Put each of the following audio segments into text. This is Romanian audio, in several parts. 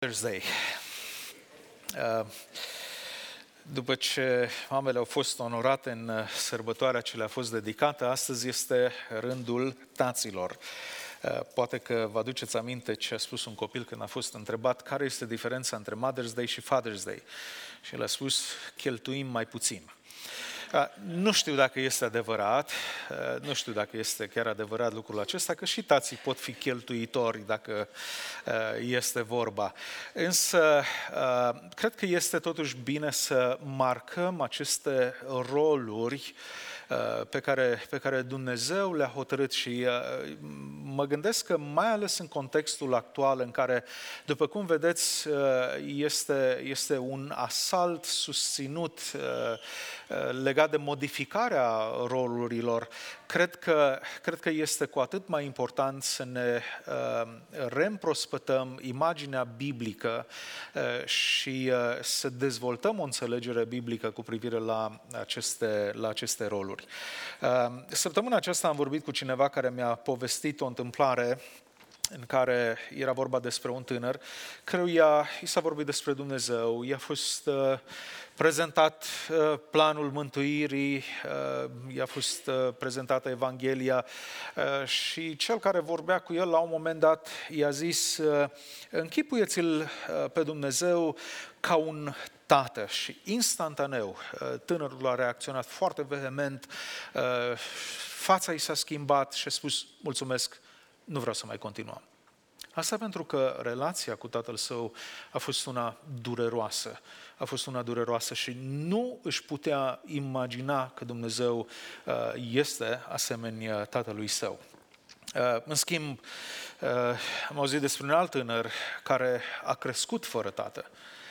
Thursday. După ce mamele au fost onorate în sărbătoarea ce le-a fost dedicată, astăzi este rândul taților. Poate că vă aduceți aminte ce a spus un copil când a fost întrebat care este diferența între Mother's Day și Father's Day. Și el a spus, cheltuim mai puțin. Nu știu dacă este adevărat, nu știu dacă este chiar adevărat lucrul acesta, că și tații pot fi cheltuitori dacă este vorba. Însă, cred că este totuși bine să marcăm aceste roluri pe care Dumnezeu le-a hotărât și mă gândesc că mai ales în contextul actual în care, după cum vedeți, este un asalt susținut legat de modificarea rolurilor, cred că este cu atât mai important să ne reîmprospătăm imaginea biblică și să dezvoltăm o înțelegere biblică cu privire la aceste roluri. Săptămâna aceasta am vorbit cu cineva care mi-a povestit o întâmplare în care era vorba despre un tânăr, căruia i s-a vorbit despre Dumnezeu, i-a fost prezentat planul mântuirii, i-a fost prezentată Evanghelia și cel care vorbea cu el la un moment dat i-a zis, închipuieți-l pe Dumnezeu ca un tată și instantaneu tânărul a reacționat foarte vehement, fața i s-a schimbat și a spus, mulțumesc, nu vreau să mai continuăm. Asta pentru că relația cu tatăl său a fost una dureroasă și nu își putea imagina că Dumnezeu este asemenea tatălui său. În schimb, am auzit despre un alt tânăr care a crescut fără tată.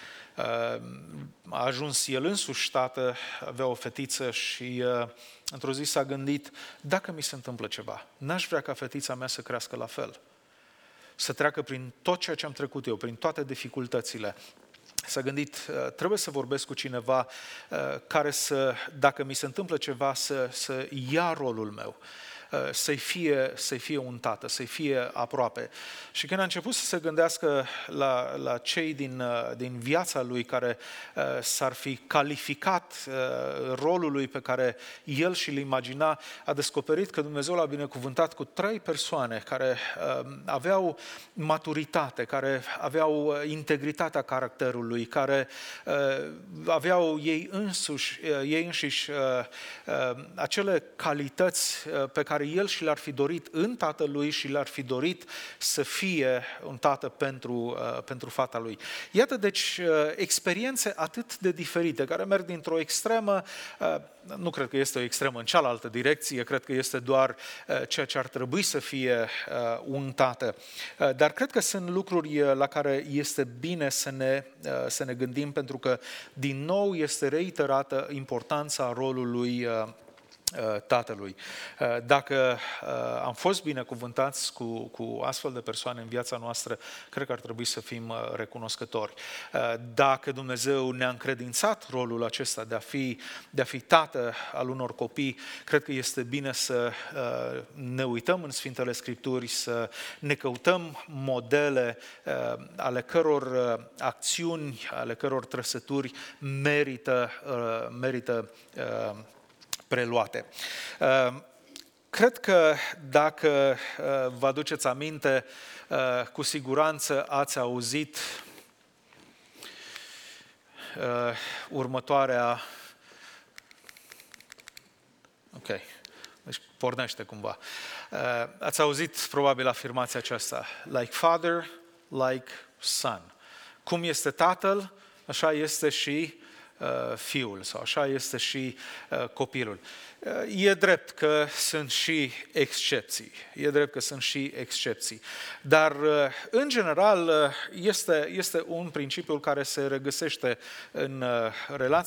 A ajuns el însuși tată, avea o fetiță și într-o zi s-a gândit, dacă mi se întâmplă ceva, n-aș vrea ca fetița mea să crească la fel. Să treacă prin tot ceea ce am trecut eu, prin toate dificultățile. S-a gândit, trebuie să vorbesc cu cineva care dacă mi se întâmplă ceva, să ia rolul meu. Să-i fie un tată, să-i fie aproape. Și când a început să se gândească la cei din viața lui care s-ar fi calificat rolului pe care el și-l imagina, a descoperit că Dumnezeu l-a binecuvântat cu 3 persoane care aveau maturitate, care aveau integritatea caracterului, care aveau ei înșiși acele calități pe care el și le-ar fi dorit în tatălui și le-ar fi dorit să fie un tată pentru fata lui. Iată, deci, experiențe atât de diferite, care merg dintr-o extremă, nu cred că este o extremă în cealaltă direcție, cred că este doar ceea ce ar trebui să fie un tată. Dar cred că sunt lucruri la care este bine să ne gândim, pentru că, din nou, este reiterată importanța rolului tatălui. Dacă am fost binecuvântați cu astfel de persoane în viața noastră, cred că ar trebui să fim recunoscători. Dacă Dumnezeu ne-a încredințat rolul acesta de a fi tată al unor copii, cred că este bine să ne uităm în Sfintele Scripturi, să ne căutăm modele ale căror acțiuni, ale căror trăsături merită preluate. Cred că dacă vă aduceți aminte, cu siguranță ați auzit următoarea... Ok, deci pornește cumva. Ați auzit probabil afirmația aceasta, like father, like son. Cum este tatăl, așa este și fiul sau așa este și copilul. E drept că sunt și excepții. Dar, în general, este un principiu care se regăsește în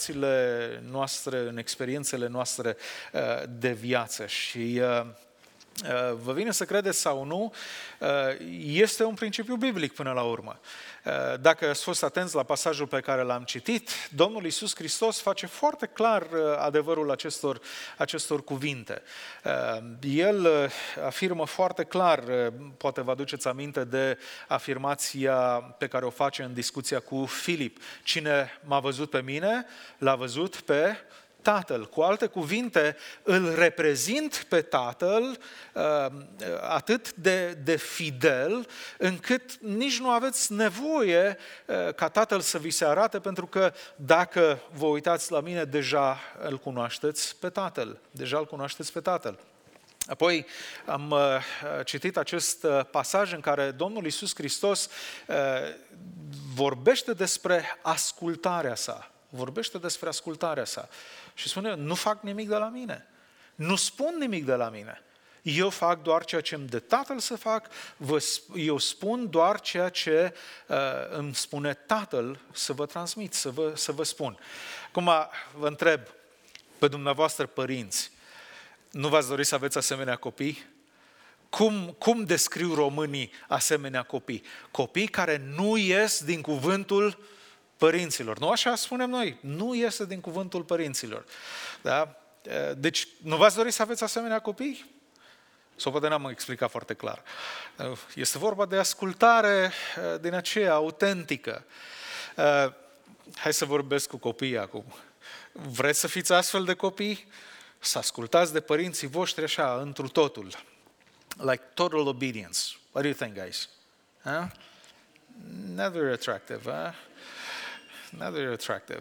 relațiile noastre, în experiențele noastre de viață și Vă vine să credeți sau nu, este un principiu biblic până la urmă. Dacă ați fost atenți la pasajul pe care l-am citit, Domnul Iisus Hristos face foarte clar adevărul acestor cuvinte. El afirmă foarte clar, poate vă aduceți aminte de afirmația pe care o face în discuția cu Filip: cine m-a văzut pe mine, l-a văzut pe Tatăl. Cu alte cuvinte, îl reprezint pe Tatăl atât de fidel, încât nici nu aveți nevoie ca Tatăl să vi se arate, pentru că dacă vă uitați la mine, deja îl cunoașteți pe Tatăl. Deja îl cunoașteți pe Tatăl. Apoi am citit acest pasaj în care Domnul Iisus Hristos vorbește despre ascultarea sa. Vorbește despre ascultarea sa. Și spune: nu fac nimic de la mine. Nu spun nimic de la mine. Eu fac doar ceea ce îmi dă Tatăl să fac, eu spun doar ceea ce îmi spune Tatăl să vă transmit, să vă spun. Acum vă întreb pe dumneavoastră, părinți, nu v-ați dori să aveți asemenea copii? Cum descriu românii asemenea copii? Copii care nu ies din cuvântul părinților. Nu așa spunem noi? Nu iese din cuvântul părinților. Da? Deci, nu v-ați dori să aveți asemenea copii? Sau poate n-am explicat foarte clar. Este vorba de ascultare din aceea autentică. Hai să vorbesc cu copiii acum. Vreți să fiți astfel de copii? Să ascultați de părinții voștri așa, întru totul. Like total obedience. What do you think, guys? Huh? Not very attractive, huh? Not very attractive.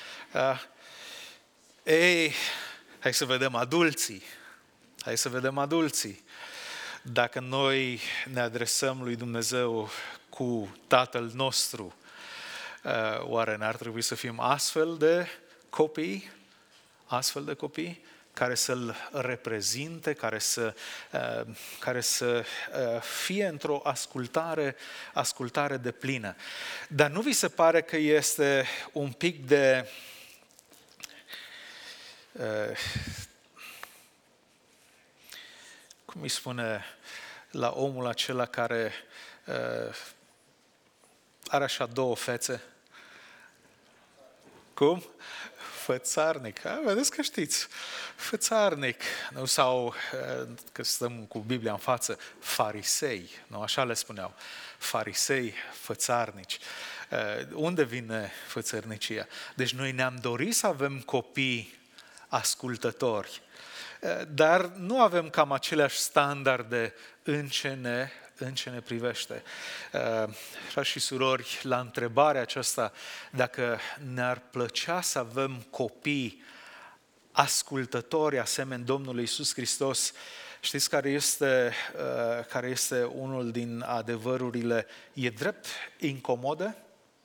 Hai să vedem adulții. Hai să vedem adulții. Dacă noi ne adresăm lui Dumnezeu cu Tatăl nostru, oare n-ar trebui să fim astfel de copii? Astfel de copii care să-L reprezinte, care să fie într-o ascultare deplină. Dar nu vi se pare că este un pic de cum îi spune la omul acela care are așa două fețe? Cum? Fățarnic. Vedeți că știți. Fățarnic. Nu? Sau, că stăm cu Biblia în față, farisei. Nu? Așa le spuneau. Farisei, fățarnici. Unde vine fățărnicia? Deci noi ne-am dorit să avem copii ascultători, dar nu avem cam aceleași standarde în ce ne privește. Frați și surori, la întrebarea aceasta, dacă ne-ar plăcea să avem copii ascultători asemeni Domnului Iisus Hristos, știți care este unul din adevărurile, e drept incomode?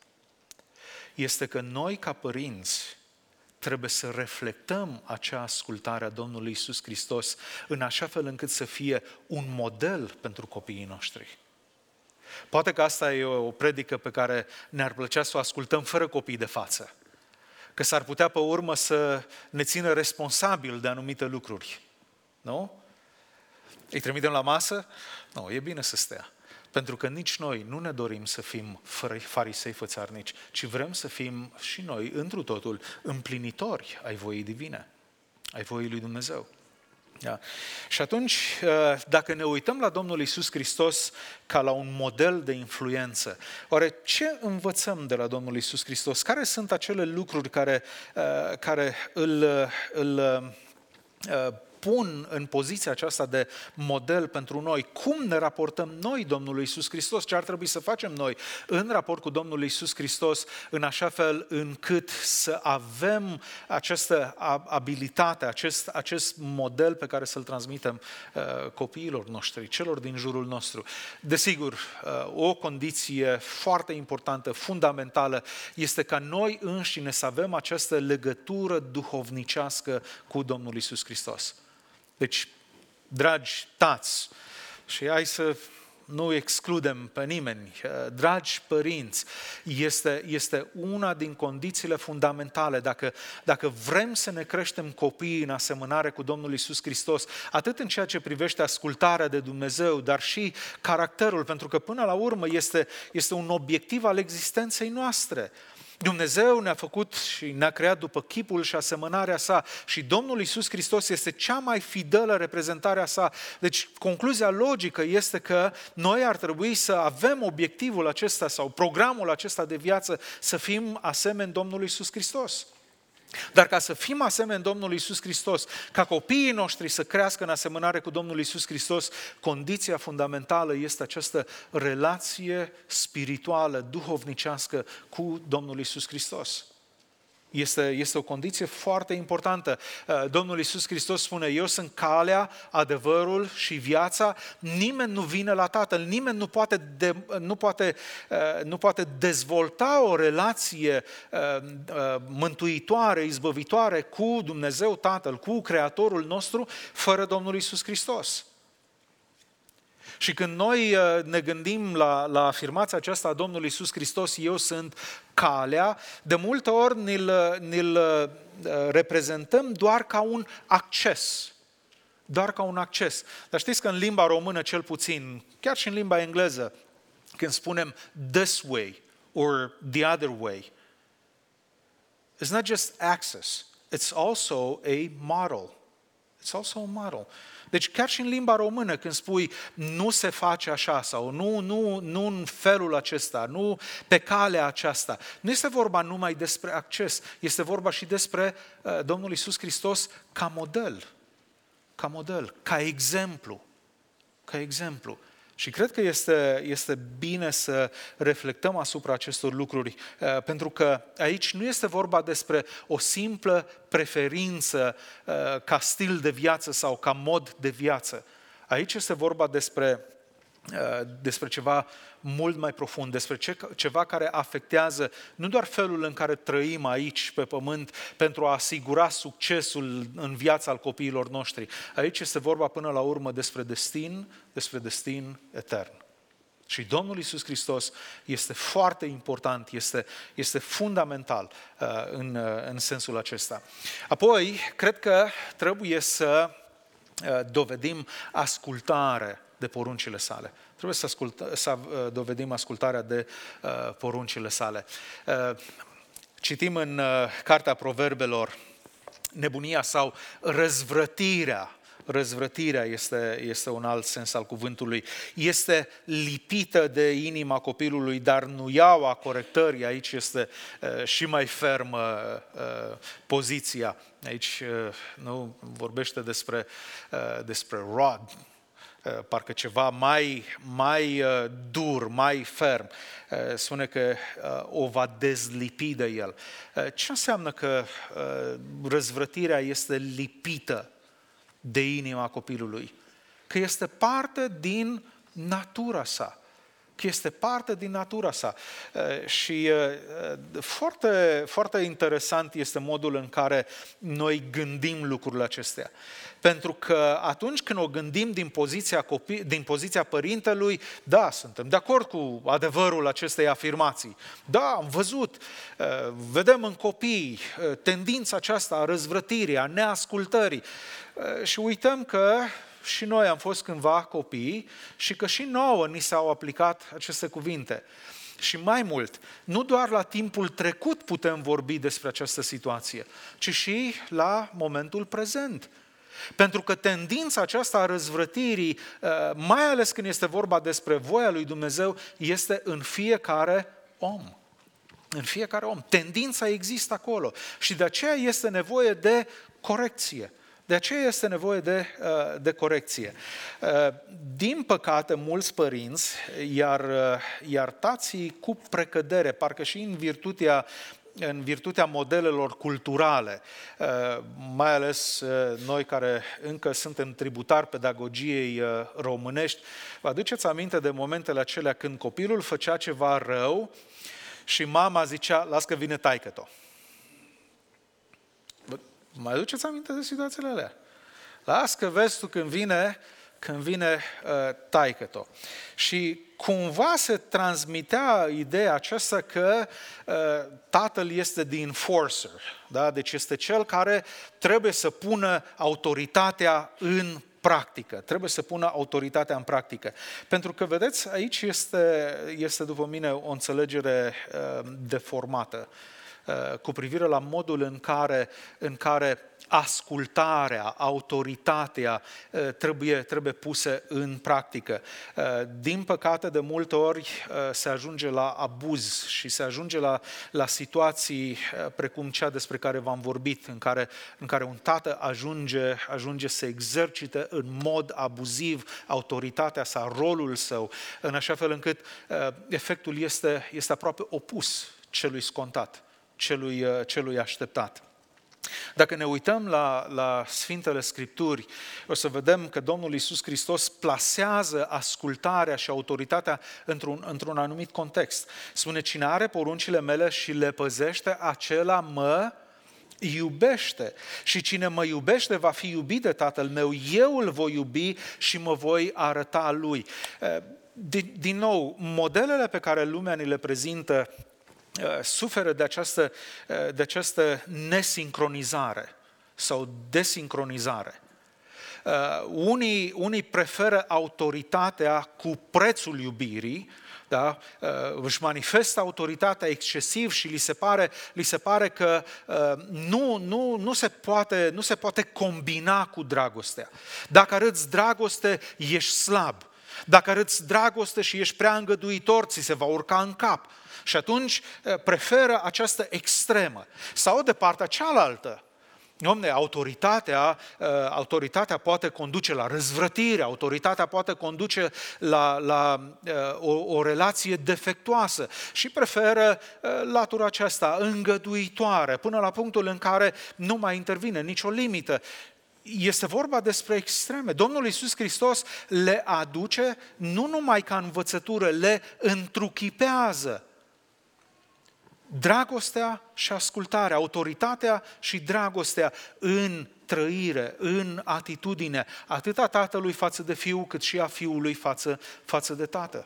Este că noi, ca părinți, trebuie să reflectăm acea ascultare a Domnului Iisus Hristos în așa fel încât să fie un model pentru copiii noștri. Poate că asta e o predică pe care ne-ar plăcea să o ascultăm fără copii de față. Că s-ar putea pe urmă să ne țină responsabil de anumite lucruri. Nu? Îi trimitem la masă? Nu, e bine să stea. Pentru că nici noi nu ne dorim să fim farisei fățarnici, ci vrem să fim și noi, întru totul, împlinitori ai voii divine, ai voii lui Dumnezeu. Da. Și atunci, dacă ne uităm la Domnul Iisus Hristos ca la un model de influență, oare ce învățăm de la Domnul Iisus Hristos? Care sunt acele lucruri care îl pun în poziția aceasta de model pentru noi? Cum ne raportăm noi Domnului Iisus Hristos? Ce ar trebui să facem noi în raport cu Domnul Iisus Hristos, în așa fel încât să avem această abilitate, acest model pe care să-l transmitem copiilor noștri, celor din jurul nostru? Desigur, o condiție foarte importantă, fundamentală, este ca noi înșine să avem această legătură duhovnicească cu Domnul Iisus Hristos. Deci, dragi tați, și hai să nu excludem pe nimeni. Dragi părinți, este una din condițiile fundamentale. Dacă vrem să ne creștem copiii în asemănare cu Domnul Iisus Hristos, atât în ceea ce privește ascultarea de Dumnezeu, dar și caracterul, pentru că până la urmă este un obiectiv al existenței noastre. Dumnezeu ne-a făcut și ne-a creat după chipul și asemănarea sa și Domnul Iisus Hristos este cea mai fidelă reprezentare a sa. Deci concluzia logică este că noi ar trebui să avem obiectivul acesta sau programul acesta de viață să fim asemeni Domnului Iisus Hristos. Dar ca să fim asemeni Domnului Iisus Hristos, ca copiii noștri să crească în asemănare cu Domnul Iisus Hristos, condiția fundamentală este această relație spirituală, duhovnicească cu Domnul Iisus Hristos. Este o condiție foarte importantă. Domnul Iisus Hristos spune, eu sunt calea, adevărul și viața, nimeni nu vine la Tatăl, nimeni nu poate dezvolta o relație mântuitoare, izbăvitoare cu Dumnezeu Tatăl, cu Creatorul nostru, fără Domnul Iisus Hristos. Și când noi ne gândim la afirmația aceasta a Domnului Iisus Hristos, eu sunt calea, de multe ori ne-l reprezentăm doar ca un acces. Doar ca un acces. Dar știți că în limba română cel puțin, chiar și în limba engleză, când spunem this way or the other way, it's not just access, it's also a model. It's also a model. Deci chiar și în limba română când spui nu se face așa sau nu în felul acesta, nu pe calea aceasta, nu este vorba numai despre acces, este vorba și despre Domnul Iisus Hristos ca model, ca exemplu. Și cred că este bine să reflectăm asupra acestor lucruri, pentru că aici nu este vorba despre o simplă preferință ca stil de viață sau ca mod de viață. Aici este vorba despre ceva mult mai profund, despre ceva care afectează nu doar felul în care trăim aici pe pământ pentru a asigura succesul în viața al copiilor noștri. Aici este vorba până la urmă despre destin etern. Și Domnul Iisus Hristos este foarte important, este fundamental în sensul acesta. Apoi, cred că trebuie să dovedim ascultare de poruncile sale. Trebuie să dovedim ascultarea de poruncile sale. Citim în Cartea Proverbelor, nebunia sau răzvrătirea. Răzvrătirea este un alt sens al cuvântului. Este lipită de inima copilului, dar nuiaua corectării, aici este și mai fermă poziția. Aici nu vorbește despre rod, parcă ceva mai dur, mai ferm. Spune că o va dezlipi de el. Ce înseamnă că răzvrătirea este lipită de inima copilului? Că este parte din natura sa. Și foarte, foarte interesant este modul în care noi gândim lucrurile acestea. Pentru că atunci când o gândim din poziția părintelui, da, suntem de acord cu adevărul acestei afirmații. Da, am văzut, vedem în copii tendința aceasta a răzvrătirii, a neascultării și uităm că și noi am fost cândva copii și că și nouă ni s-au aplicat aceste cuvinte. Și mai mult, nu doar la timpul trecut putem vorbi despre această situație, ci și la momentul prezent. Pentru că tendința aceasta a răzvrătirii, mai ales când este vorba despre voia lui Dumnezeu, este în fiecare om. În fiecare om. Tendința există acolo și de aceea este nevoie de corecție. Din păcate, mulți părinți, iar tații cu precădere, parcă și în virtutea modelelor culturale, mai ales noi care încă suntem tributari pedagogiei românești, vă aduceți aminte de momentele acelea când copilul făcea ceva rău și mama zicea, las că vine taică-to. Mai aduceți aminte de situațiile alea? Las că vezi tu când vine când vine taică-to. Și cumva se transmitea ideea aceasta că tatăl este the enforcer, da? Deci este cel care trebuie să pună autoritatea în practică. Trebuie să pună autoritatea în practică. Pentru că, vedeți, aici este după mine o înțelegere deformată cu privire la modul în care ascultarea, autoritatea trebuie puse în practică. Din păcate, de multe ori se ajunge la abuz și se ajunge la situații precum cea despre care v-am vorbit, în care un tată ajunge să exercite în mod abuziv autoritatea sa, rolul său, în așa fel încât efectul este aproape opus celui scontat, celui așteptat. Dacă ne uităm la Sfintele Scripturi, o să vedem că Domnul Iisus Hristos plasează ascultarea și autoritatea într-un anumit context. Spune, cine are poruncile mele și le păzește, acela mă iubește. Și cine mă iubește va fi iubit de Tatăl meu, eu îl voi iubi și mă voi arăta lui. Din nou, modelele pe care lumea ni le prezintă suferă de această nesincronizare sau desincronizare. Unii preferă autoritatea cu prețul iubirii, da? Își manifestă autoritatea excesiv și li se pare că nu se poate combina cu dragostea. Dacă arăți dragoste, ești slab. Dacă arăți dragoste și ești prea îngăduitor, ți se va urca în cap. Și atunci preferă această extremă. Sau de partea cealaltă. Dom'le, autoritatea poate conduce la răzvrătire, autoritatea poate conduce la o relație defectuoasă și preferă latura aceasta îngăduitoare, până la punctul în care nu mai intervine nicio limită. Este vorba despre extreme. Domnul Iisus Hristos le aduce nu numai ca învățătură, le întruchipează. Dragostea și ascultarea, autoritatea și dragostea în trăire, în atitudine, atât a tatălui față de fiu, cât și a fiului față de tată.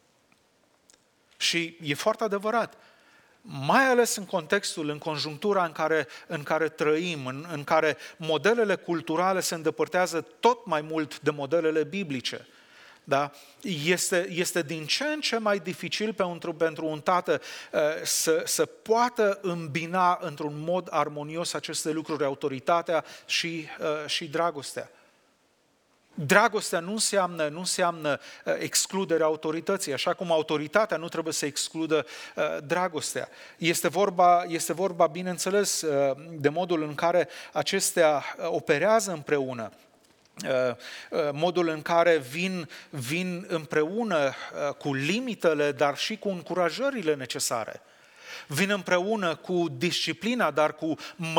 Și e foarte adevărat, mai ales în contextul, în conjunctura în care trăim, în care modelele culturale se îndepărtează tot mai mult de modelele biblice. Da? Este din ce în ce mai dificil pentru un tată să poată îmbina într-un mod armonios aceste lucruri, autoritatea și dragostea. Dragostea nu înseamnă excluderea autorității, așa cum autoritatea nu trebuie să excludă dragostea. Este vorba, bineînțeles, de modul în care acestea operează împreună. Modul în care vin împreună cu limitele, dar și cu încurajările necesare. Vin împreună cu disciplina, dar cu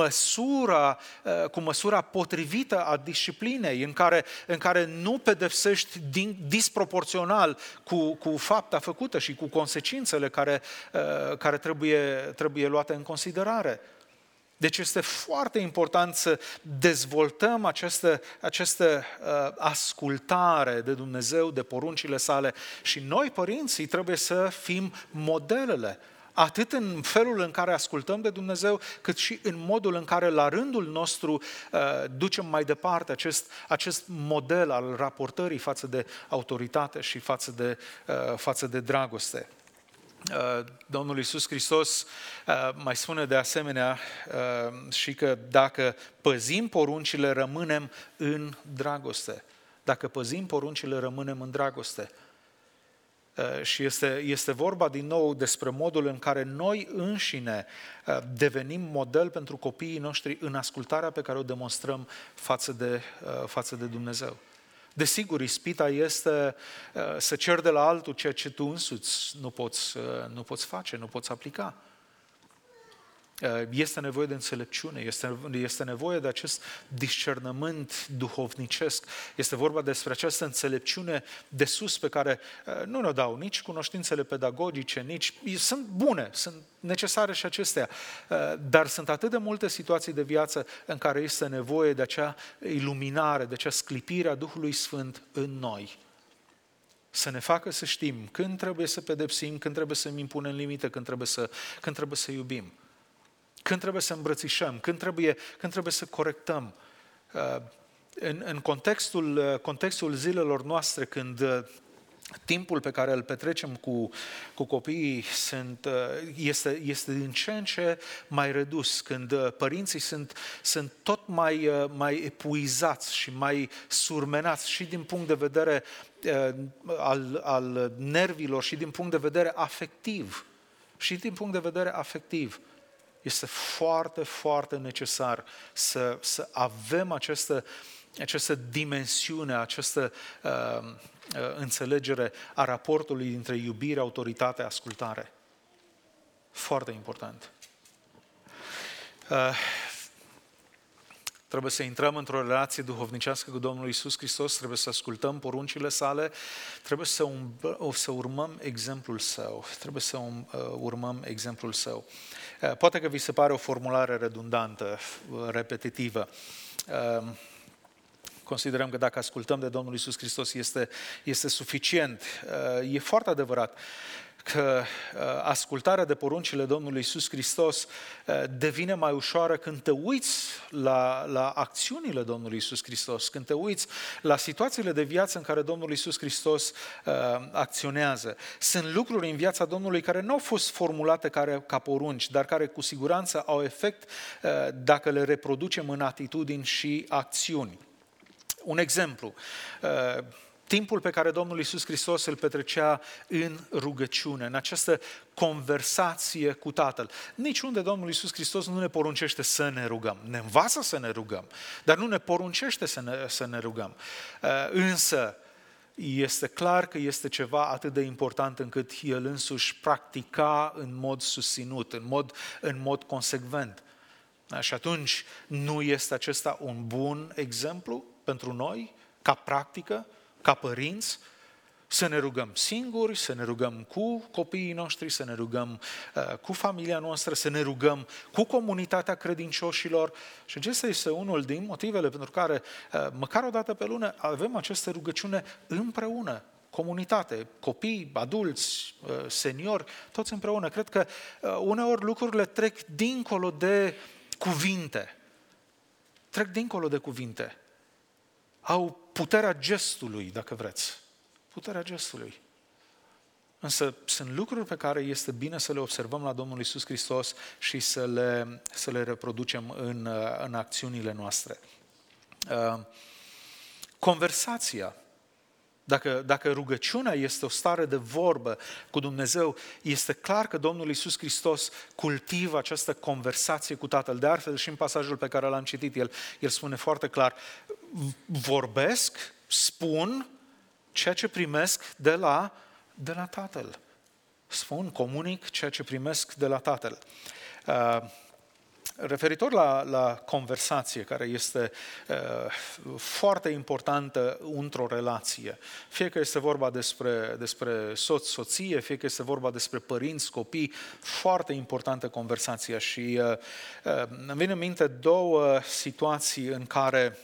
măsura potrivită a disciplinei, în care nu pedepsești disproporțional cu fapta făcută și cu consecințele care trebuie luate în considerare. Deci este foarte important să dezvoltăm această ascultare de Dumnezeu, de poruncile sale și noi, părinții, trebuie să fim modelele, atât în felul în care ascultăm de Dumnezeu, cât și în modul în care la rândul nostru ducem mai departe acest model al raportării față de autoritate și față de dragoste. Domnul Iisus Hristos mai spune de asemenea și că dacă păzim poruncile, rămânem în dragoste. Dacă păzim poruncile, rămânem în dragoste. Și este vorba din nou despre modul în care noi înșine devenim model pentru copiii noștri în ascultarea pe care o demonstrăm față de Dumnezeu. Desigur, ispita este să ceri de la altul ceea ce tu însuți nu poți face, nu poți aplica. Este nevoie de înțelepciune, este nevoie de acest discernământ duhovnicesc. Este vorba despre această înțelepciune de sus pe care nu ne-o dau nici cunoștințele pedagogice, nici... Sunt bune, sunt necesare și acestea, dar sunt atât de multe situații de viață în care este nevoie de acea iluminare, de acea sclipire a Duhului Sfânt în noi. Să ne facă să știm când trebuie să pedepsim, când trebuie să impunem limite, când trebuie să iubim. Când trebuie să îmbrățișăm, când trebuie să corectăm. În contextul zilelor noastre, când timpul pe care îl petrecem cu copiii este din ce în ce mai redus, când părinții sunt tot mai epuizați și mai surmenați și din punct de vedere al nervilor și din punct de vedere afectiv. Și din punct de vedere afectiv. Este foarte, foarte necesar să avem această dimensiune, această înțelegere a raportului dintre iubire, autoritate, ascultare. Foarte important. Trebuie să intrăm într-o relație duhovnicească cu Domnul Iisus Hristos, trebuie să ascultăm poruncile sale, trebuie să urmăm exemplul său. Trebuie să urmăm exemplul său. Poate că vi se pare o formulare redundantă, repetitivă. Considerăm că dacă ascultăm de Domnul Iisus Hristos este suficient. E foarte adevărat că ascultarea de poruncile Domnului Iisus Hristos devine mai ușoară când te uiți la acțiunile Domnului Iisus Hristos, când te uiți la situațiile de viață în care Domnul Iisus Hristos acționează. Sunt lucruri în viața Domnului care nu au fost formulate ca porunci, dar care cu siguranță au efect dacă le reproducem în atitudini și acțiuni. Un exemplu, timpul pe care Domnul Iisus Hristos îl petrecea în rugăciune, în această conversație cu Tatăl. Niciunde Domnul Iisus Hristos nu ne poruncește să ne rugăm. Ne învață să ne rugăm, dar nu ne poruncește să ne rugăm. Însă, este clar că este ceva atât de important încât El însuși practica în mod susținut, în mod consecvent. Și atunci, nu este acesta un bun exemplu pentru noi, ca practică, ca părinți, să ne rugăm singuri, să ne rugăm cu copiii noștri, să ne rugăm cu familia noastră, să ne rugăm cu comunitatea credincioșilor. Și acesta este unul din motivele pentru care, măcar o dată pe lună, avem această rugăciune împreună. Comunitate, copii, adulți, seniori, toți împreună. Cred că uneori lucrurile trec dincolo de cuvinte. Trec dincolo de cuvinte. Au puterea gestului, dacă vreți. Puterea gestului. Însă sunt lucruri pe care este bine să le observăm la Domnul Iisus Hristos și să le reproducem în acțiunile noastre. Conversația. Dacă rugăciunea este o stare de vorbă cu Dumnezeu, este clar că Domnul Iisus Hristos cultivă această conversație cu Tatăl. De altfel, și în pasajul pe care l-am citit, el spune foarte clar, vorbesc, spun ceea ce primesc de la Tatăl. Spun, comunic ceea ce primesc de la Tatăl. Referitor la conversație, care este foarte importantă într-o relație, fie că este vorba despre soț, soție, fie că este vorba despre părinți, copii, foarte importantă conversația. Și îmi vine în minte două situații în care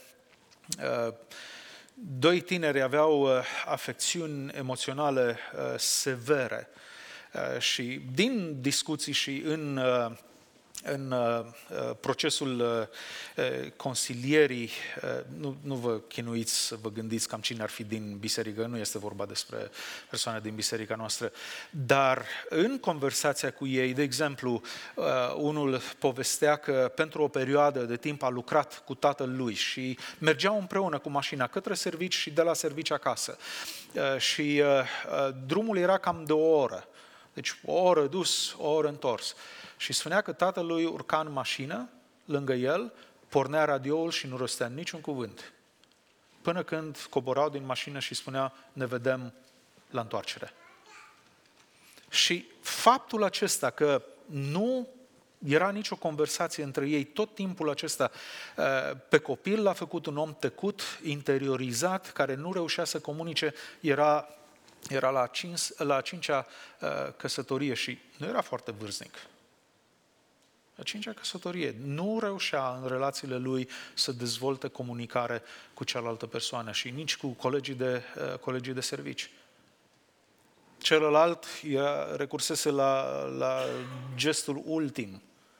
doi tineri aveau afecțiuni emoționale severe și din discuții și în procesul consilierii, nu vă chinuiți să vă gândiți cam cine ar fi din biserică, nu este vorba despre persoane din biserica noastră, dar în conversația cu ei, de exemplu, unul povestea că pentru o perioadă de timp a lucrat cu tatăl lui și mergeau împreună cu mașina către servici și de la servici acasă. Și drumul era cam de o oră. Deci o oră dus, o oră întors. Și spunea că tatălui urca în mașină, lângă el, pornea radioul și nu rostea niciun cuvânt. Până când coborau din mașină și spunea, ne vedem la întoarcere. Și faptul acesta că era nicio conversație între ei. Tot timpul acesta pe copil l-a făcut un om tăcut, interiorizat, care nu reușea să comunice, era la a cincea căsătorie și nu era foarte vârstnic. A cincea căsătorie. Nu reușea în relațiile lui să dezvolte comunicare cu cealaltă persoană și nici cu colegii de servici. Celălalt recursese la gestul ultim.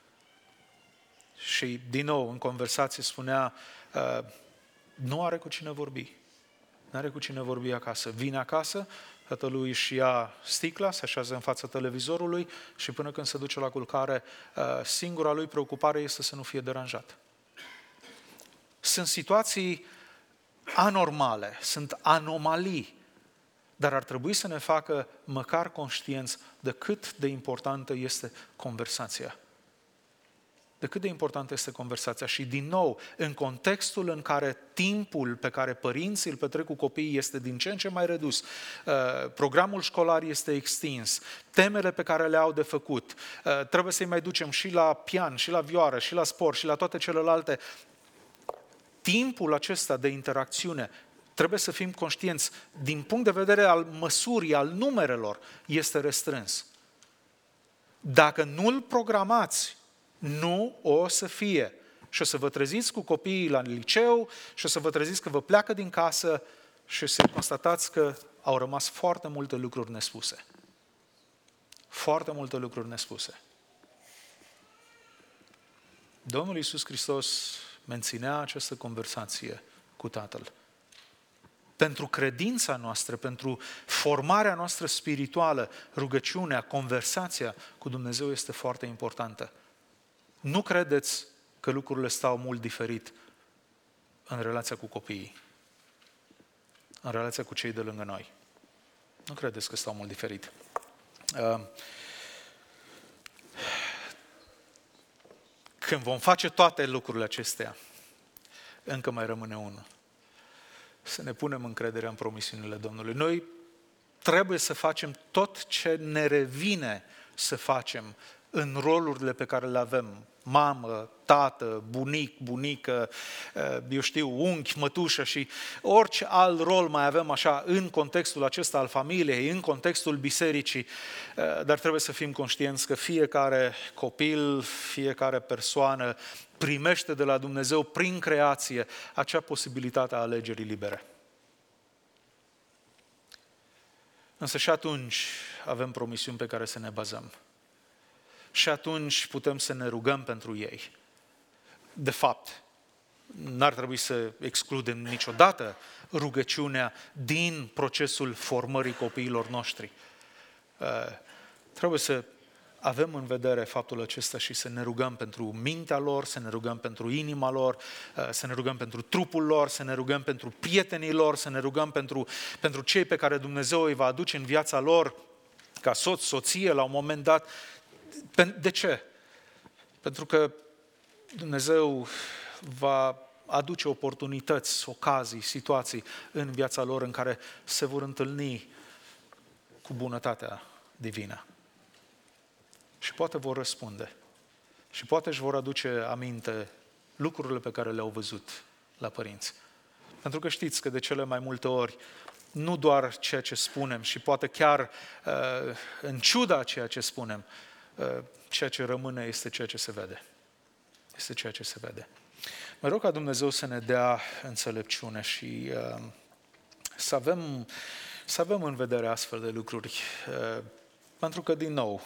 Și, din nou, în conversație spunea, nu are cu cine vorbi. Nu are cu cine vorbi acasă. Vine acasă, tatălui își ia sticla, se așează în fața televizorului și până când se duce la culcare, singura lui preocupare este să nu fie deranjat. Sunt situații anormale, sunt anomalii, dar ar trebui să ne facă măcar conștienți de cât de importantă este conversația. De cât de importantă este conversația. Și din nou, în contextul în care timpul pe care părinții îl petrec cu copiii este din ce în ce mai redus, programul școlar este extins, temele pe care le au de făcut, trebuie să-i mai ducem și la pian, și la vioară, și la sport, și la toate celelalte, timpul acesta de interacțiune, trebuie să fim conștienți, din punct de vedere al măsurii, al numerelor, este restrâns. Dacă nu-l programați, nu o să fie. Și o să vă treziți cu copiii la liceu și o să vă treziți că vă pleacă din casă și să constatați că au rămas foarte multe lucruri nespuse. Foarte multe lucruri nespuse. Domnul Iisus Hristos menținea această conversație cu Tatăl. Pentru credința noastră, pentru formarea noastră spirituală, rugăciunea, conversația cu Dumnezeu este foarte importantă. Nu credeți că lucrurile stau mult diferit în relația cu copiii, în relația cu cei de lângă noi. Nu credeți că stau mult diferit. Când vom face toate lucrurile acestea, încă mai rămâne unul. Să ne punem încrederea în promisiunile Domnului. Noi trebuie să facem tot ce ne revine să facem în rolurile pe care le avem. Mamă, tată, bunic, bunică, eu știu, unchi, mătușă și orice alt rol mai avem așa în contextul acesta al familiei, în contextul bisericii, dar trebuie să fim conștienți că fiecare copil, fiecare persoană primește de la Dumnezeu prin creație acea posibilitate a alegerii libere. Însă și atunci avem promisiuni pe care să ne bazăm. Și atunci putem să ne rugăm pentru ei. De fapt, n-ar trebui să excludem niciodată rugăciunea din procesul formării copiilor noștri. Trebuie să avem în vedere faptul acesta și să ne rugăm pentru mintea lor, să ne rugăm pentru inima lor, să ne rugăm pentru trupul lor, să ne rugăm pentru prietenii lor, să ne rugăm pentru cei pe care Dumnezeu îi va aduce în viața lor, ca soț, soție, la un moment dat. De ce? Pentru că Dumnezeu va aduce oportunități, ocazii, situații în viața lor în care se vor întâlni cu bunătatea divină. Și poate vor răspunde. Și poate își vor aduce aminte lucrurile pe care le-au văzut la părinți. Pentru că știți că de cele mai multe ori nu doar ceea ce spunem și poate chiar în ciuda ceea ce spunem, ceea ce rămâne este ceea ce se vede. Este ceea ce se vede. Mă rog ca Dumnezeu să ne dea înțelepciune și să avem în vedere astfel de lucruri. Pentru că, din nou,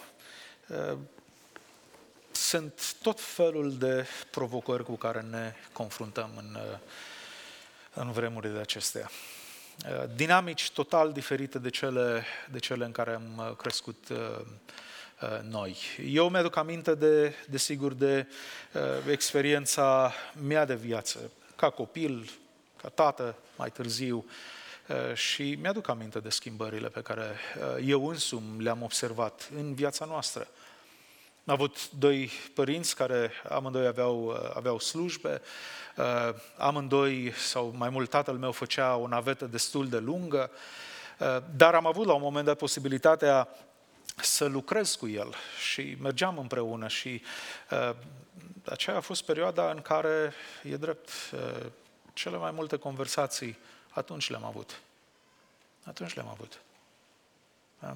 sunt tot felul de provocări cu care ne confruntăm în vremurile acestea. Dinamici total diferite de cele în care am crescut noi. Eu mi-aduc aminte desigur de experiența mea de viață, ca copil, ca tată, mai târziu, și mi-aduc aminte de schimbările pe care eu însumi le-am observat în viața noastră. Am avut doi părinți care amândoi aveau slujbe, amândoi, sau mai mult tatăl meu făcea o navetă destul de lungă, dar am avut la un moment dat posibilitatea să lucrez cu el și mergeam împreună și aceea a fost perioada în care, e drept, cele mai multe conversații atunci le-am avut. Atunci le-am avut. Da?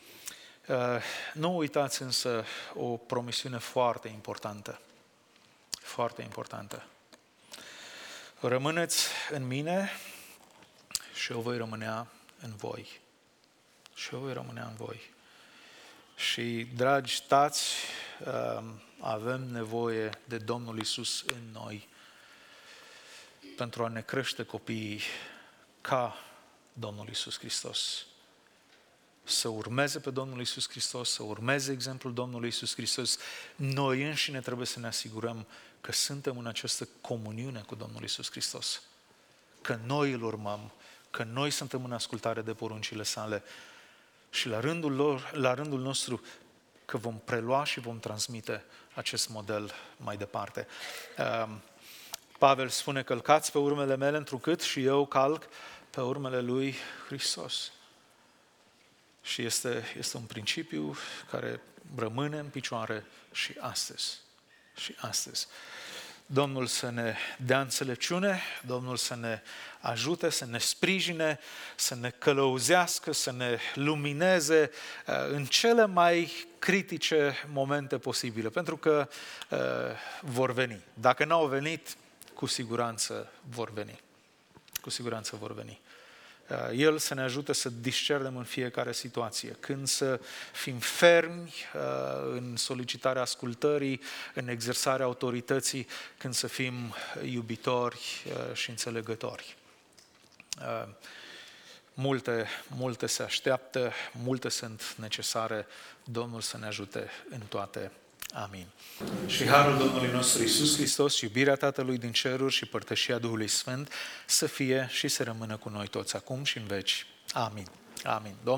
Nu uitați însă o promisiune foarte importantă. Foarte importantă. Rămâneți în mine și eu voi rămânea în voi. Și eu voi rămânea în voi. Și, dragi tați, avem nevoie de Domnul Iisus în noi pentru a ne crește copiii ca Domnul Iisus Hristos. Să urmeze pe Domnul Iisus Hristos, să urmeze exemplul Domnului Iisus Hristos. Noi înșine trebuie să ne asigurăm că suntem în această comuniune cu Domnul Iisus Hristos. Că noi îl urmăm, că noi suntem în ascultare de poruncile sale și la rândul nostru că vom prelua și vom transmite acest model mai departe. Pavel spune, călcați pe urmele mele, întrucât și eu calc pe urmele lui Hristos. Și este un principiu care rămâne în picioare și astăzi. Și astăzi. Domnul să ne dea înțelepciune, Domnul să ne ajute, să ne sprijine, să ne călăuzească, să ne lumineze în cele mai critice momente posibile, pentru că vor veni. Dacă n-au venit, cu siguranță vor veni. Cu siguranță vor veni. El să ne ajute să discernem în fiecare situație, când să fim fermi în solicitarea ascultării, în exersarea autorității, când să fim iubitori și înțelegători. Multe se așteaptă, multe sunt necesare, Domnul să ne ajute în toate. Amin. Și harul Domnului nostru Iisus Hristos, iubirea Tatălui din ceruri și părtășia Duhului Sfânt să fie și să rămână cu noi toți acum și în veci. Amin. Amin.